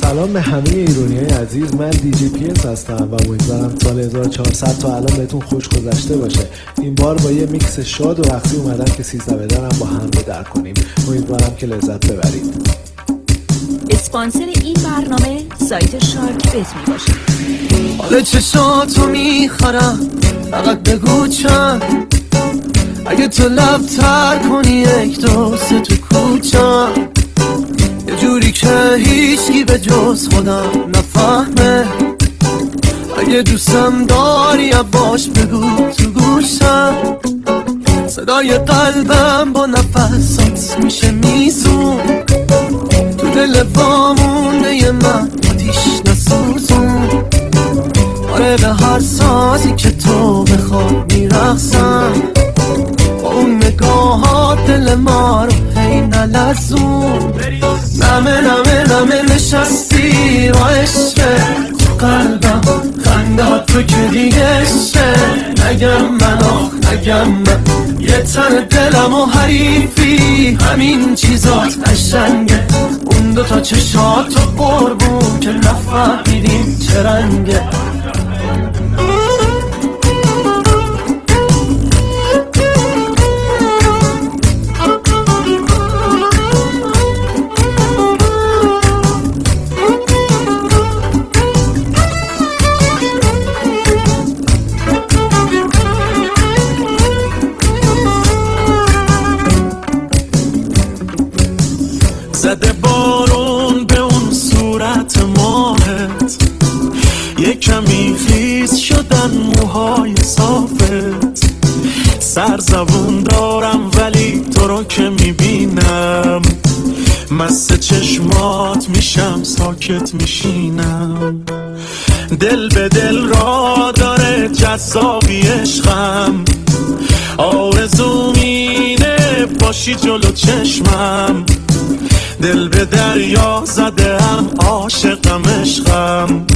سلام به همه ایرانیای عزیز. من دیجی پی اس هستم و امیدوارم سال 1400 تا الان بهتون خوش گذشته باشه. این بار با یه میکس شاد و رقصی اومدم که 13 بدنم با هم رو در کنیم. امیدوارم که لذت ببرید. اسپانسر این برنامه سایت شارک بت می باشه. حالا چشاتو میخورم، فقط بگو چند. اگه تو لب تر کنی یک دو سه تو کوچم، یه جوری که هیچی به جز خودم نفهمه. اگه دوستم داری باش بگو تو گوشم. صدای قلبم با نفسات میشه میزون، تو دل وامونده ی من آتیش نسوزون. آره به هر سازی که تو بخواد میرقصم، با اون نگاهات دل ما رو هی نلرزون. نمه نمه نمه نشستی با عشقه تو قلبم، خندهات تو که دیگه شه. نگم من نگم من، یه تن دلم و حریفی، همین چیزات قشنگه. اون دوتا چشات و قربون که نفهمیدیم چه رنگه. زده بارون به اون صورت ماهت، یه کمی خیس شدن موهای صافت. سرزبون دارم ولی تو رو که میبینم، مست چشمات میشم ساکت میشینم. دل به دل را داره جذابی عشقم، آرزوم اینه باشی جلو چشمم. دل به دریا زده هم عاشقم عشقم،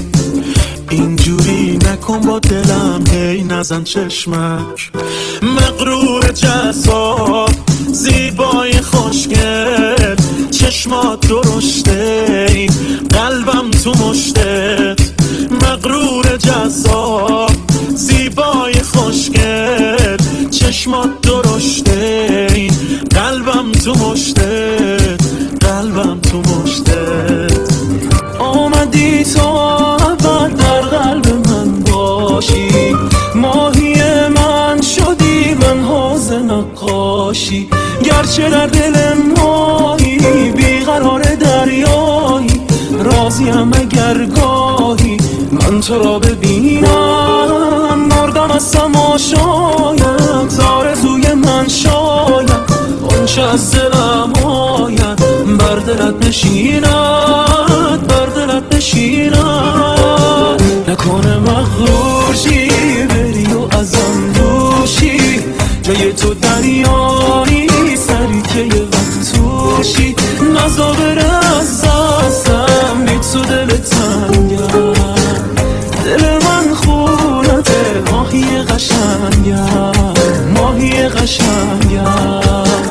اینجوری نکن با دلم هی نزن چشمک. مغرور جذاب زیبای خوشگل، چشمات درشته قلبم تو مشتت. مغرور جذاب زیبای خوشگل، چشمات درشته قلبم تو مشتت. قلبم تو مشتت. آمدی تو ابد در قلب من باشی، ماهی من شدی من حوض نقاشی. گرچه در دل ماهی بیقرار دریایی، راضیم اگر گاهی من تو را ببینم. مردم از تماشایت، آرزوی من شاید آنچه از دلم آید بر دلت نشیند، بر دلت نشیند. نکنه مغرور شی بری و ازم دوشی، جای تو دریایی سری که یه وقت توشی. نزا بره از دستم بی تو دل تنگم، دل من خونته ماهی قشنگم، ماهی قشنگم.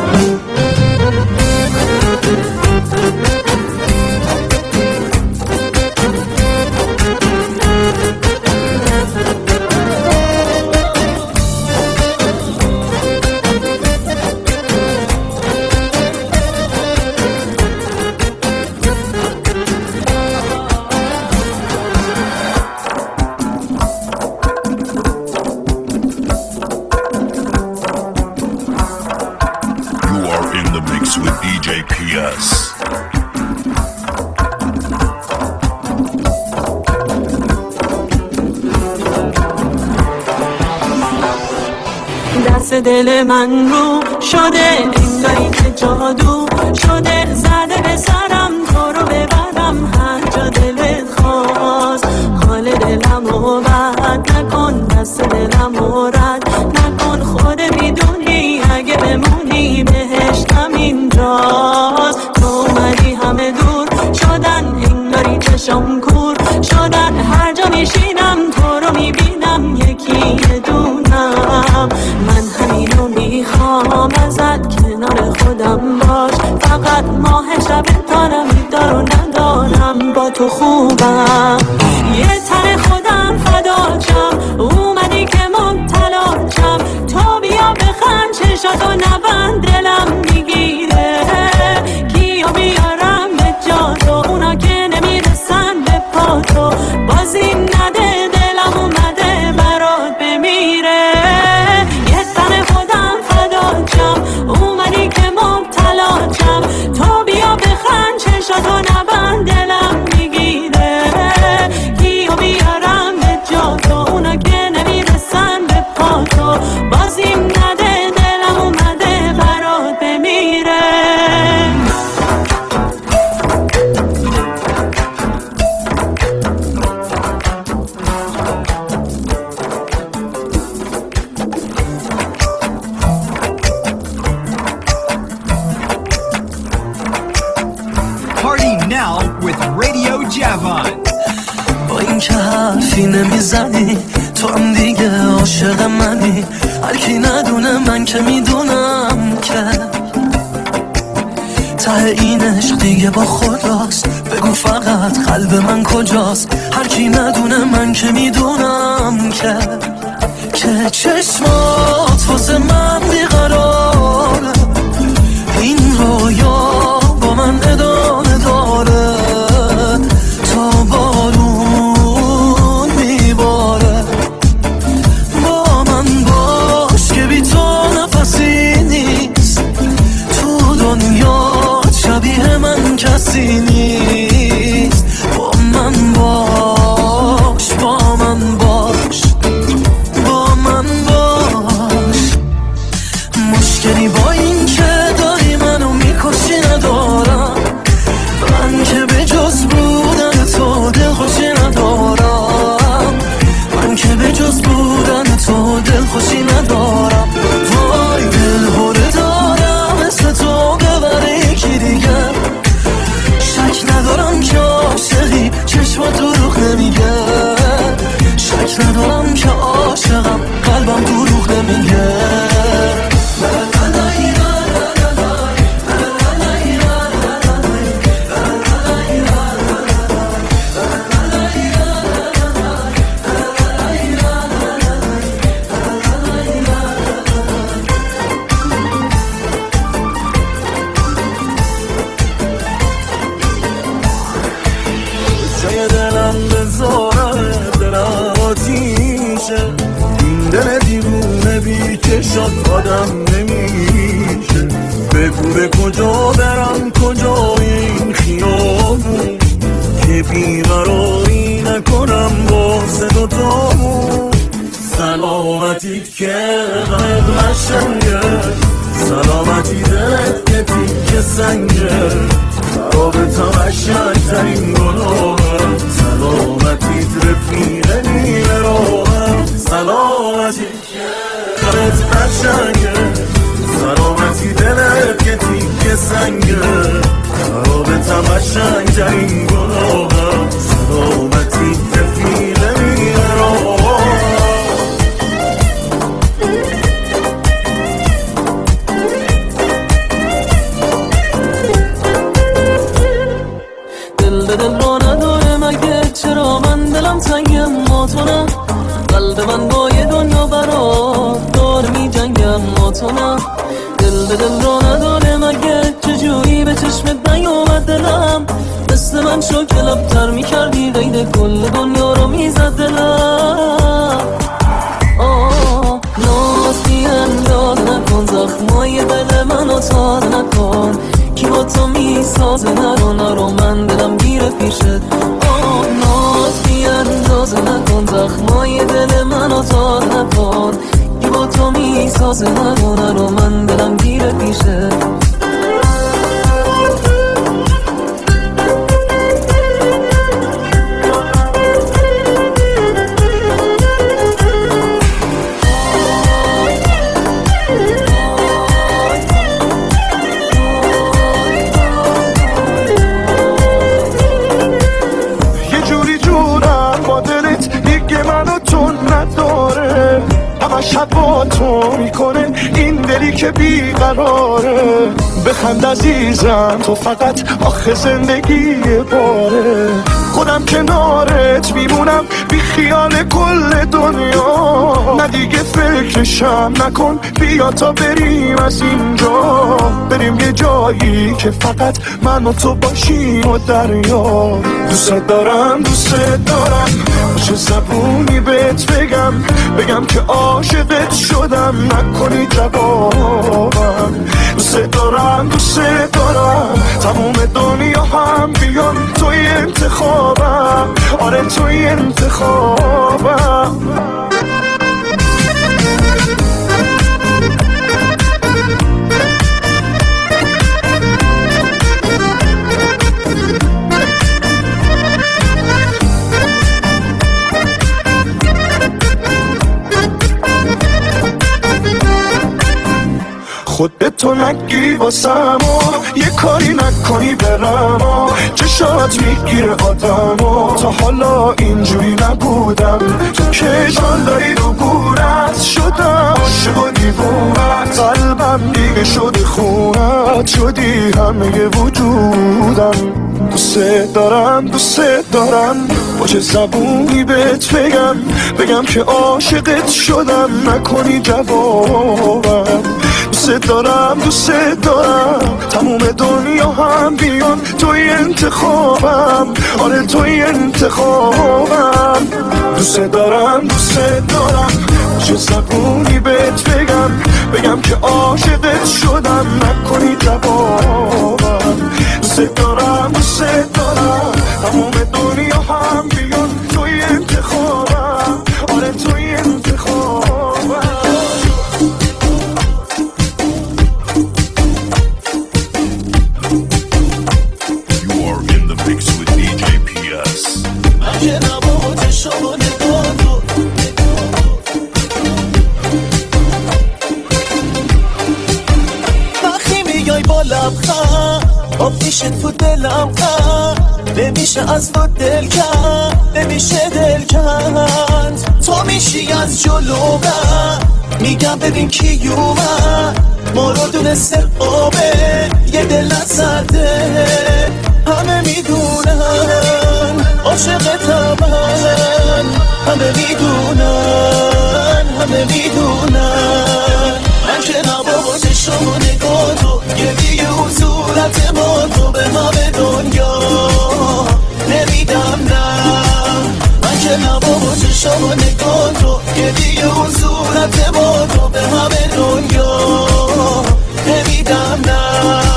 دست دل من رو شده انگاری که جادو شده، زده به سرم تو رو ببرم هر جا دلت خواست. حال دلم رو بد نکن، دست دلم رو رد نکن. خود میدونی اگه بمونی بهشتم اینجاست. تو اومدی همه دور شدن انگاری چشم کور شدن، هر جا میشینم تو رو میبینم یکی یه دونم. من همینو میخوام ازت کنار خودم باش، فقط ماه شب تارم دارو ندارم با تو خوبم. یه تن خودم فداچم، اومدی که مبتلاچم. تو بیا بخند چشاتو نبند، دلم میگیره. کیو بیارم به جا تو، اونا که نمیرسن به پا تو. بازی نده دلم اومده برات بمیره. یه تن خودم فداچم، اومدی که مبتلاچم. تو بیا بخند چشاتو نبند، دلم میگیره. کیو بیارم به جا تو، اونا که نمیرسن به پا تو. بازیم نده دلم اومده برات بمیره. Party now with Radio Javan. با این که حرفی نمیزنی، تو هم دیگه عاشق منی. هر کی ندونه من که میدونم که ته این عشق دیگه با خداست. بگو فقط قلب من کجاست. هر کی ندونه من که میدونم که چشمات واسه من بیقراره. این رویا با من ادامه داره تا بارون میباره. با من باش که بی تو نفسی نیست. تو دنیا شبیه من کسی نیست. با من باش، با من باش، با من باش. مشکلی با این که داری منو میکشی ندارم. من که به جز بودن تو دلخوشی ندارم. من که به جز بودن تو دلخوشی ندارم. وای دلهوره دارم مثل تو ببره یکی دیگه. شک ندارم که عاشقی، چشمات دروغ نمیگه. شک ندارم که عاشقم، قلبم دروغ نمیگه. جای دلم بذاره دلم آتیشه. این دل دیوونه بی چشات آدم نمیشه. بگو به کجا برم، کجای این خیابون، که بیقراری نکنم واسه دوتامون. سلامتیت که قلب قشنگه، سلامتی دلت که تیکه سنگه. رابطم قشنگترین گناهه، سلامتیت رفیق نیمه راهم. سلامتی که قلبت قشنگه، سلامتی دلت که تیکه سنگه. رابطم قشنگترین گناهه، سلامتیت رفیق نیمه راهم. دل را نداره مگه؟ چرا من دلم تنگم ما تو نه؟ قلب من با یه دنیا برات داره می جنگم ما تو نه. دل را نداره مگه؟ چجوری به چشمت نیومد دلم؟ مثل من شو که لبتر می کردی قید کل دنیا رو می زد دلم. ناز بی انداز نکن، زخمای دل منو تاز نکن. کی با تو می سازه نرو من دلم گیره پیشت. ناز بی انداز نکن، زخمای دل منو تاز نکن. کی با تو می سازه نرو من دلم گیره پیشت. شب با تو میکنه این دلی که بیقراره. بخند عزیزم، تو فقط آخه زندگی باره. خودم کنارت میمونم بی خیال کل دنیا، نه دیگه فکرشم نکن، بیا تا بریم از اینجا، بریم یه جایی که فقط من و تو باشیم و دریا. دوست دارم دوست دارم، چه زبونی بهت بگم که عاشقت شدم، نکنی جوابم. دوست دارم تموم دنیا هم بیان توی انتخابم، آره توی انتخابم. خودتو نگی واسم و یه کاری نکنی برم و چشات میگیره آدم و تا حالا اینجوری نبودم، تو که جان داری رو گورت شدم، عاشق و دیوونت، قلبم دیگه شده خونت، شدی همه وجودم. دوست دارم با چه زبونی بهت بگم که عاشقت شدم، نکنی جوابم. دوست دارم تموم دنیا هم بیان توی انتخابم، آره توی انتخابم. دوست دارم چه زبونی بهت بگم که عاشقت شدم، نکنی جوابم. دوست دارم تموم دنیا هم بیان توی انتخابم، آره توی انتخابم. وقتی میای با لبخند آب میشه تو دلم خند، نمیشه از تو دل کند، نمیشه دل کند. تو میشی از جلو من، میگم ببین کی اومد، ما رو دونسته قابه یه دل نزده. همه میدونن عاشقتم من، همه میدونن من که نبا چشم و نگاه تو، گریه و صورت ما تو به همه دنیا نمیدم نه. من که نبا چشم و نگاه تو، گریه و صورت ما تو به همه دنیا نمیدم نه.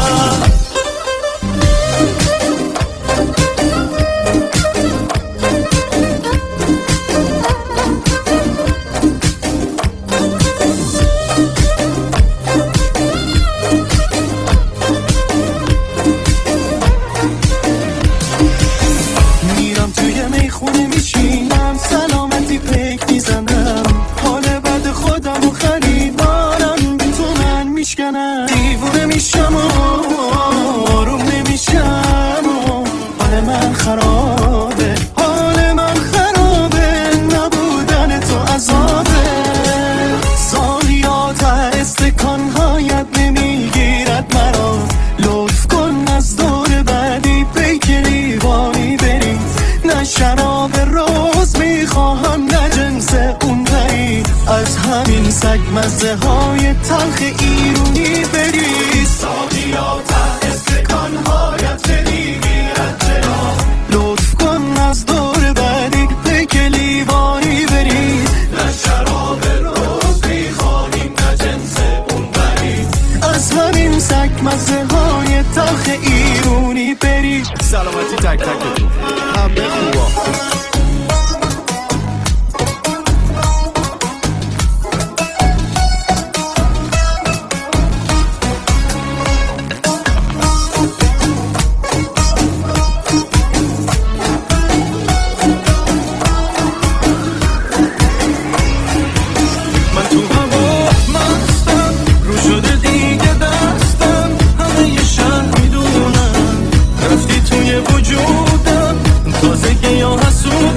دیوونه میشم و آروم نمیشم و حال من خرابه، نبودن تو عذابه. سالیات استکانهایت نمیگیرد مرا، لطف کن از دور بعدی پیک لیوانی بری، نه شراب روز میخواهم نه جنس اون بری، از همین سگ مزه های تلخ ایرونی بری. ساقیات استکانهایت نمیگیرد چرا، لطف کن از دور بعدی پیک لیوانی بری، نه شراب روز میخوانیم نه جنس اون بری، از همین سگ مزه های تلخ ایرونی بری. سلامتی تک تکتون، همه خوبا. وجودم تازگی یا حسود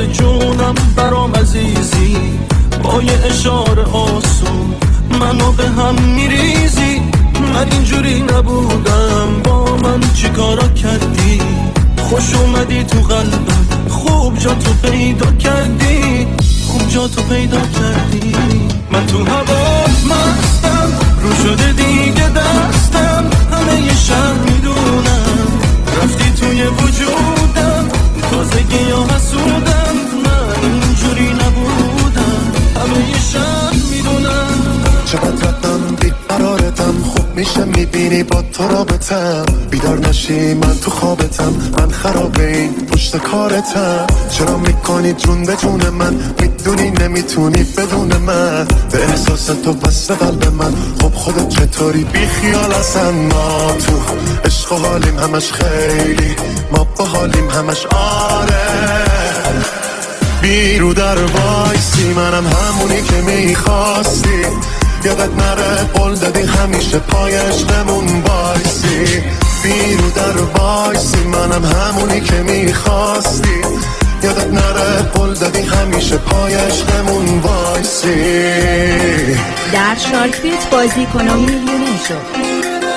جونم برام عزیزی، با یه اشاره آسون منو به هم میریزی. من اینجوری نبودم، با من چی کارا کردی؟ خوش اومدی تو قلبم، خوب جا تو پیدا کردی، خوب جا تو پیدا کردی. من تو هوا مستم، رو شده دیگه دستم، همه یه شب میدونم رفتی توی وجودم، تازگی ها حسودم، من اینجوری نبودم، همه یه شب میدونم. چقدر رفتم بیقرارتم، خوب میشه میبینی با تو رابطم، بیدار نشی من تو خوابتم، من خرابه این پشت کارتم. چرا میکنی جون به جون من، میدونی نمیتونی بدون من، به احساس تو بسته قلب من. خب خودت چطوری بی خیال اصلا؟ ما تو عشق و حالیم همش خیلی، ما با حالیم همش آره. بیرو در وایسی، منم همونی که میخواستی، یادت نره قول دادی همیشه پای عشقمون وایسی. بیرو در وایسی، منم همونی که میخواستی، یادت نره قول دادی همیشه پای عشقمون وایسی. در شارک بیت بازی کن و میلیونر شو.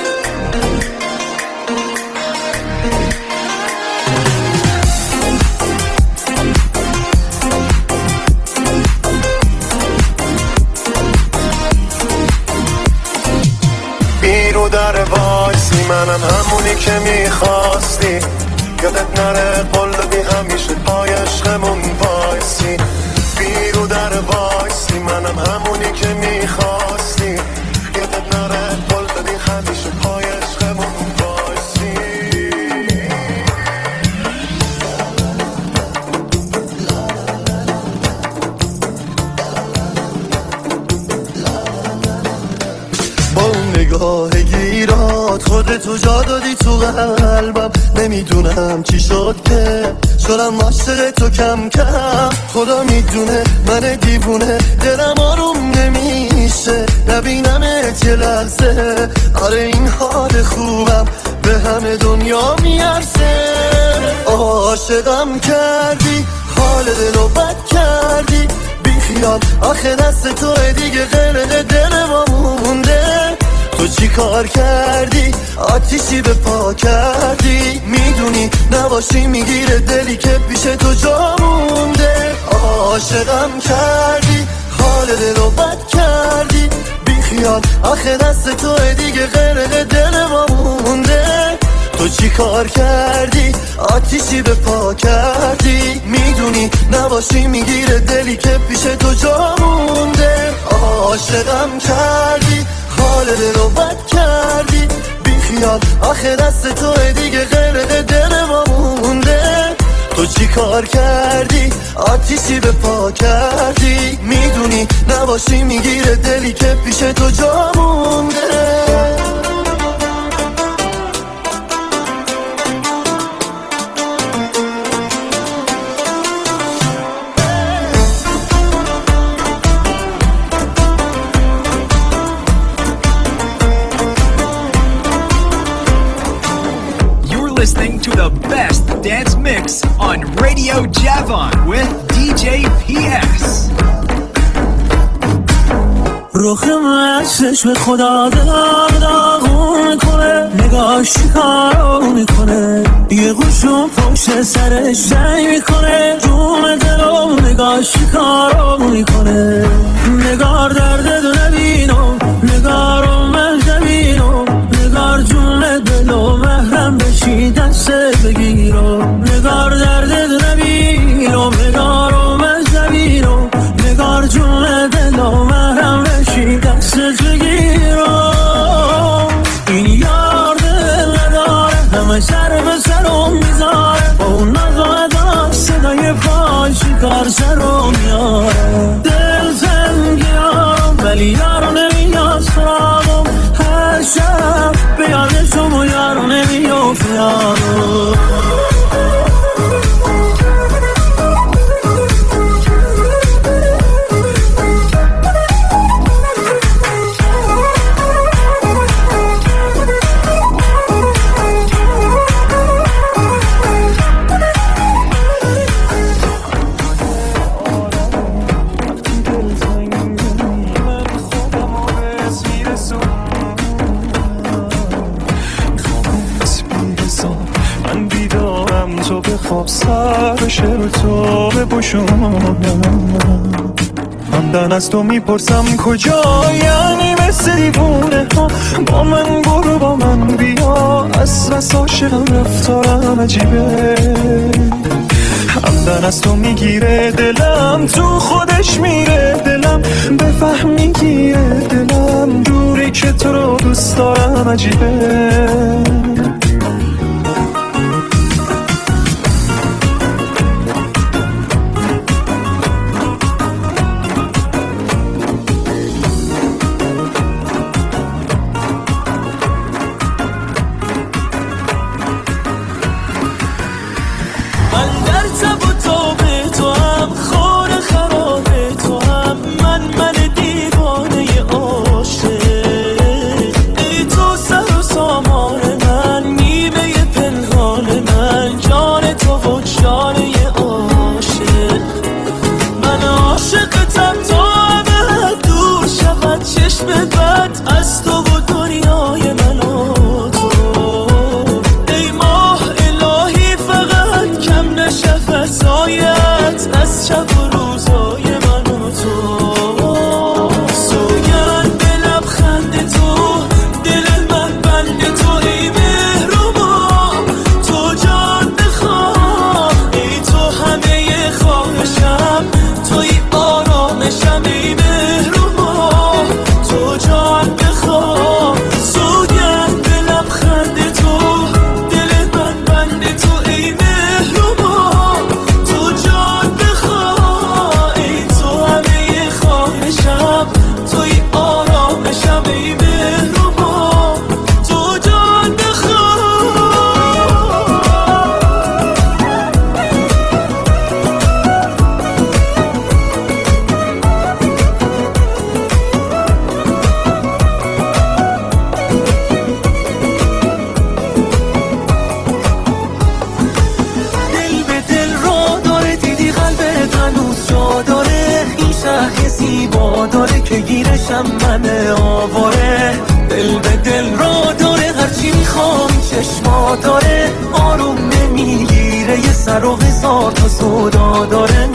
بیرو در وایسی، منم همونی که میخواستی، یادت نره قول دادی همیشه پای عشقمون وایسی. بیرو در وایسی، منم همونی که میخواستی، یادت نره قول دادی همیشه پای عشقمون وایسی. با اون نگاه گیرات خودتو جا دادی تو قلبم، نمیدونم چی شد که شدم عاشق تو کم کم. خدا میدونه من دیوونه، دلم آروم نمیشه نبینمت یه لحظه. آره این حال خوبم به همه دنیا میارزه. عاشقم کردی، حال دلو بد کردی، بیخیال آخه دست توه دیگه، غرق دل ما مونده. تو چی کار کردی؟ آتیشی به پا کردی، میدونی نباشی میگیره دلی که پیش تو جا مونده. عاشقم کردی، حال دلو بد کردی، بیخیال آخه دست توه دیگه، غرق دل ما مونده. تو چی کار کردی؟ آتیشی به پا کردی، میدونی نباشی میگیره دلی که پیش تو جا مونده. عاشقم کردی، حال دلو بد کردی، بیخیال آخه دست توه دیگه، غرق دل ما مونده. تو چی کار کردی؟ آتیشی به پا کردی، میدونی نباشی میگیره دلی که پیش تو جا مونده. Listening to the best dance mix on Radio Javon with DJ PS. رخ مشش به خدا داغون میکنه، نگاهش کارو میکنه، یه گوشو پشت سرش جنگ میکنه، جون دلو نگاهش کارو میکنه. نگار درد دو نبینم، نگارو من نبینم، نگار جون دلو محرم بشی دست بگیرم. نگار درد دو نبینم، نگارو من نبینم، نگار جون دلو محرم بشی دست بگیرم. این یار دل نداره، همه سر به سرم میذاره، با اون نزاده صدای پاشی کار سرم میاره. دل زنگیارم ولی یارو نمیاد سراغم، هر شب به یاد شما یارو نمیافت یارو. خواب سر شعر تو بپوشونم. همدن از تو میپرسم کجا، یعنی مثل دیوونه ها با من برو با من بیا، از بس عاشقم رفتارم عجیبه. همدن از تو میگیره دلم، تو خودش میره دلم، بفهم میگیره دلم، دوری که تو رو دوست دارم عجیبه. از تو و دنیای من و تو، ای ماه الهی فقط کم نشه فضایت از شب و روزای من و تو. سوگند به لبخند تو، دل من بند تو، ای مهربان تو جان بخواه، ای تو همه خواهشم، توی آرامشم، ای مهربان تو جان بخواه. سوگند به لبخند تو، دل من بند تو، ای مهربان تو جان بخواه، ای تو همه خواهشم، توی آرامشم، ای مهربان تو جان بخواه. دل به دل را داره، دیدی قلبت هنوز جا داره، این شهر زیبا داره که گیرشم من آواره. دل به دل را داره، هرچی میخوام این چشما داره، آروم نمیگیره، یه سر و هزار تا سودا داره.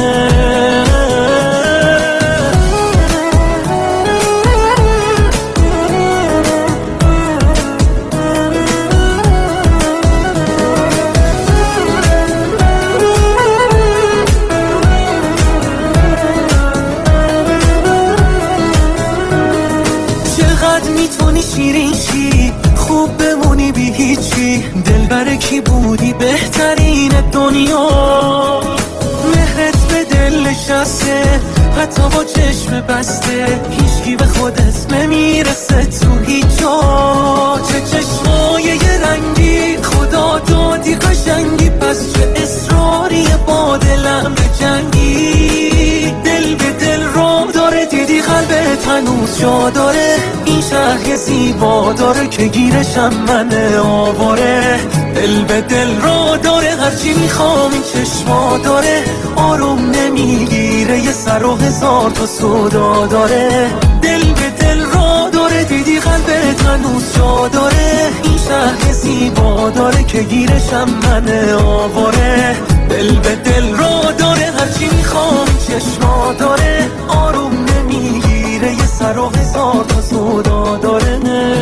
چقدر میتونی شیرین شی، خوب بمونی بی هیچی، دلبر کی بودی بهترین دنیا، مهرت به دل نشسته حتی با چشم بسته، هیچکی به خودت نمیرسه تو هیچ جا. چه چشمای یه رنگی، خدا دادی قشنگی، پس چه اصراری با دلم به جنگی. دل به دل رو داره، دیدی قلبت هنوز جا داره، این شهر زیبا داره که گیرشم من آواره. دل به دل رو داره، هرچی میخوام این چشما داره، آروم نمیگیره، یه سر و هزار تا سودا داره. دل به دل رو داره، دیدی قلبت هنوز جا داره، این شهر زیبا داره که گیرشم من آواره. دل به دل رو داره، هرچی میخوام چشما داره، آروم نمیگیره، یه سر و هزار تا سودا داره.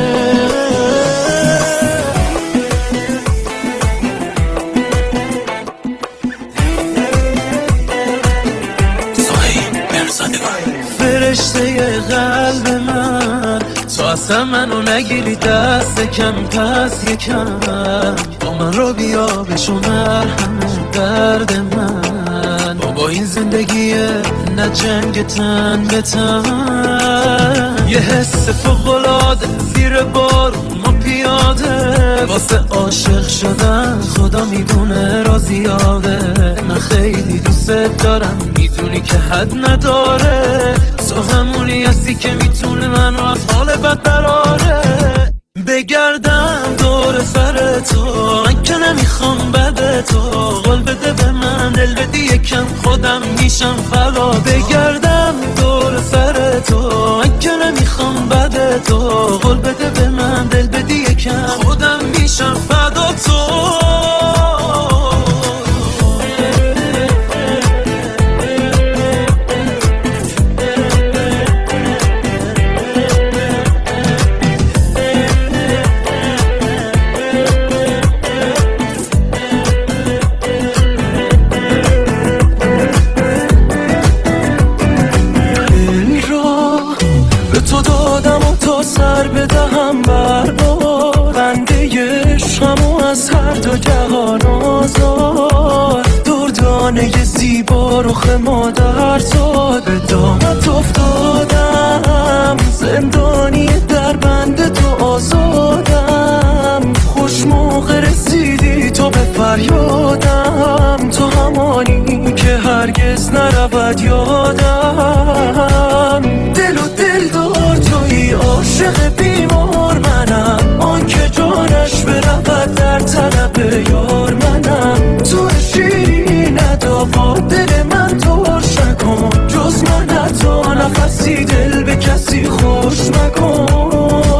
فرشته قلب من، تو اصلا منو نگیری دست کم، پس یکم با من رو بیا بشو مرهم درد من. بابا این زندگیه نه جنگ تن به تن، یه حس فوق‌العاده زیر بارون ما پیاده، واسه عاشق شدن خدا میدونه را زیاده. من خیلی دوست دارم، میدونی که حد نداره، تو همونی هستی که میتونه منو از حال بد براره. بگردم دور سر تو، من که نمیخوام بده تو، قول بده به من دل بدی یکم، خودم میشم فدا. بگردم دور سر تو، من که نمیخوام بده تو، قول بده به من دل بدی یکم، خودم میشم فدا تو. تا سر بدهم بر باد بنده عشقمو از هر دو جهان آزاد دردانه زیبا رخ مادر زاد به دامت افتادم زندانی در بند تو آزادم خوش موقع رسیدی تو به فریادم تو همانی که هرگز نرود یادم دل و دل دار توی عاشق بیمار منم آن که جانش برود در طلب یار منم تو شیری ندابا دل من ترش نکن جز من حتی نفسی دل به کسی خوش مکن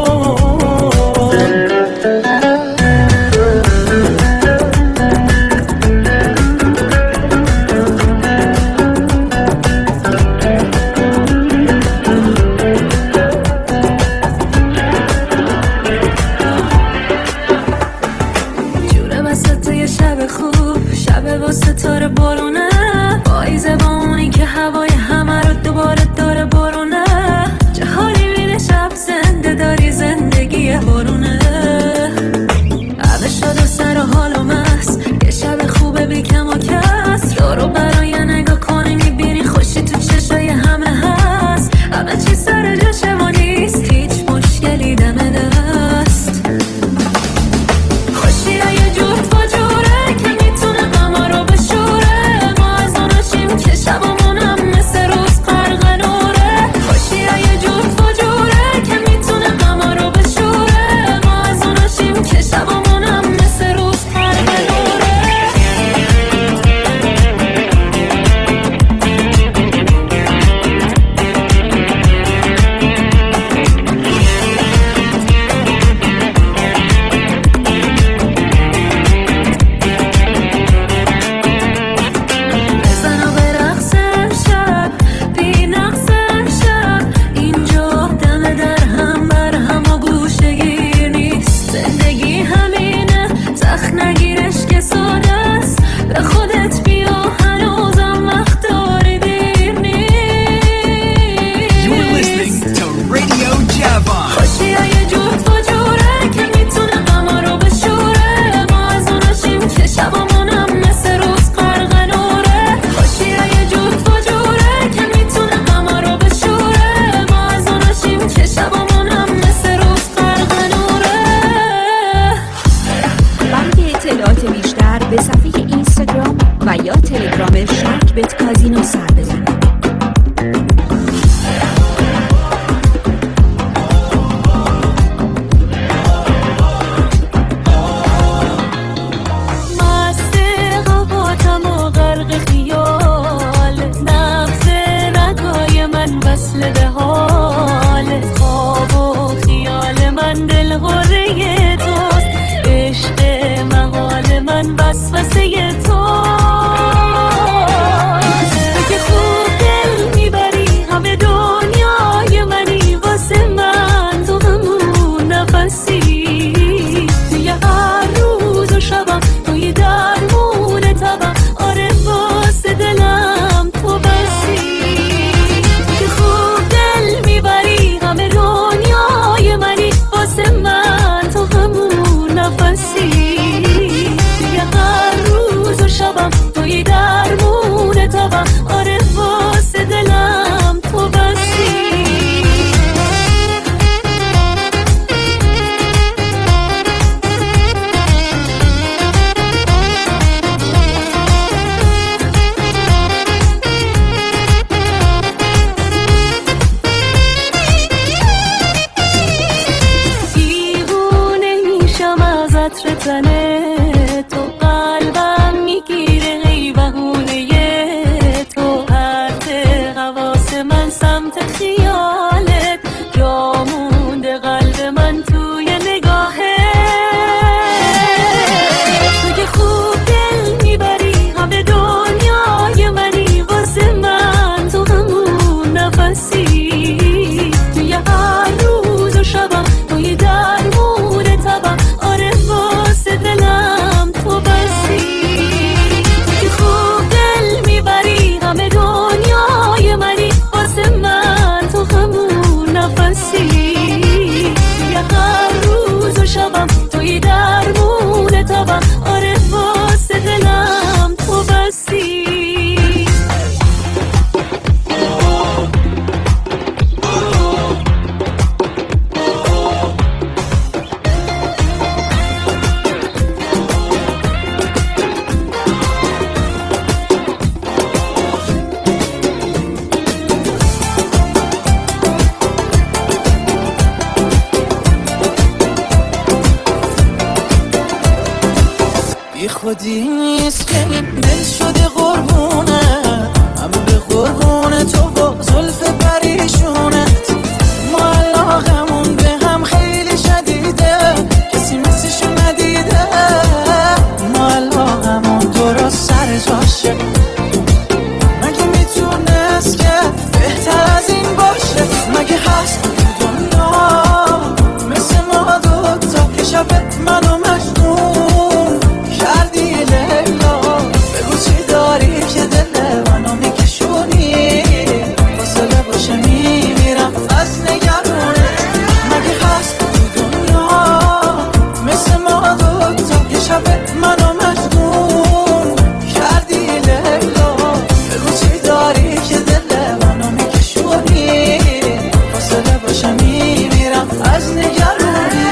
ستاره بارونه پاییزه با اونی که هوای همه رو دوباره داره بارونه چه حالی میره شب زنده داری زندگی بارونه عبه شد و سر و حال و مست یه شب خوبه بی کم و کس رو برای نگاه کنی میبینی خوشی تو چشای همه هست همه چی سر جاشه و نیست هیچ مشکلی دم دست خوشی یه جور فجوره که میتونه غما رو بشوره ما از آناشیم که شبمونم مثل روز غرق نوره خوشی یه جور فجوره که میتونه غما رو بشوره ما از آناشیم که شبمونم مثل روز غرق نوره بزن و برقص امشب بی نقص امشب اینجا دم در هم بر هم و گوشه گیر نیست زندگی همینه تخت نگیرش که ساده است به خودت بیا هنوزم وقت داری دیر You're listening نیست to Radio Javon. خوشی یه جور فجوره که میتونه غما رو بشوره ما از اوناشیم که شبمونم مثل روز غرق نوره خوشی یه جور فجوره که میتونه غما رو بشوره ما از اوناشیم که شبمونم مثل روز غرق نوره برای اطلاعات بیشتر به صفحه اینستاگرام و یا تلگرام شارک بت کازینو سر بزنید. مست قواتم و غرق خیال نبض رگای من وصل به حال خواب و خیال من دل غره توست عشق محال من وسوسه توست که خوب دل میبری همه دنیای منی واسه من تو همون نفسی توی هر روز و شبم توی درمون تبم آره واسه دلم تو بسی که خوب دل میبری همه دنیای منی واسه من تو همون نفسی توی هر روز و شبم توی درمون تبم آره واسه دلم تو بسی دیوونه میشم از عطر تنه تو قلبم میگیره ای بهونه تو پرت حواس من سمت خیالت جا مونده قلب من توی نگاهت تو که خوب دل میبری همه دنیای منی واسه من تو همون نفسی توی هر روز و شبم توی درمون تبم آره واسه دلم تو بسی که خوب دل میبری همه دنیای منی واسه من تو همون نفسی تابم، توی درمون تابم، آره واسه دلم تو بستی. بی خودی نیست که این دل شده قربونه، هم به قربونه تو با زلف پریشونت. ما علاقمون به هم خیلی شدیده، کسی مثلشو ندیده. ما علاقمون درست سر جاشه، مگه میتونست که بهتر از این باشه؟ مگه هست تو دنیا مثل ما دوتا که شب منو مجنون کردی لیلا؟ بگو چی داری که دل منو میکشونی، فاصله باشه میمیرم از نگرونه. مگه هست تو دنیا مثل ما دوتا که شب منو مجنون کردی لیلا؟ بگو چی داری که دل منو میکشونی، فاصله باشه میمیرم از نگرونی.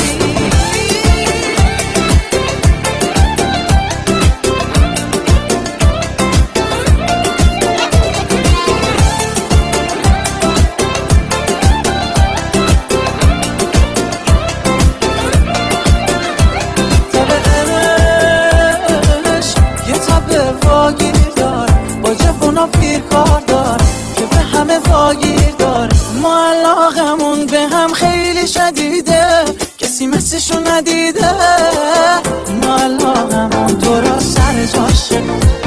یه تب واگیر دار با جوونا پیر کار دار که به همه واگیر دار. ما علاقمون به هم خیلی شدیده، کسی مثلشو ندیده. ما علاقمون درست سر جاشه،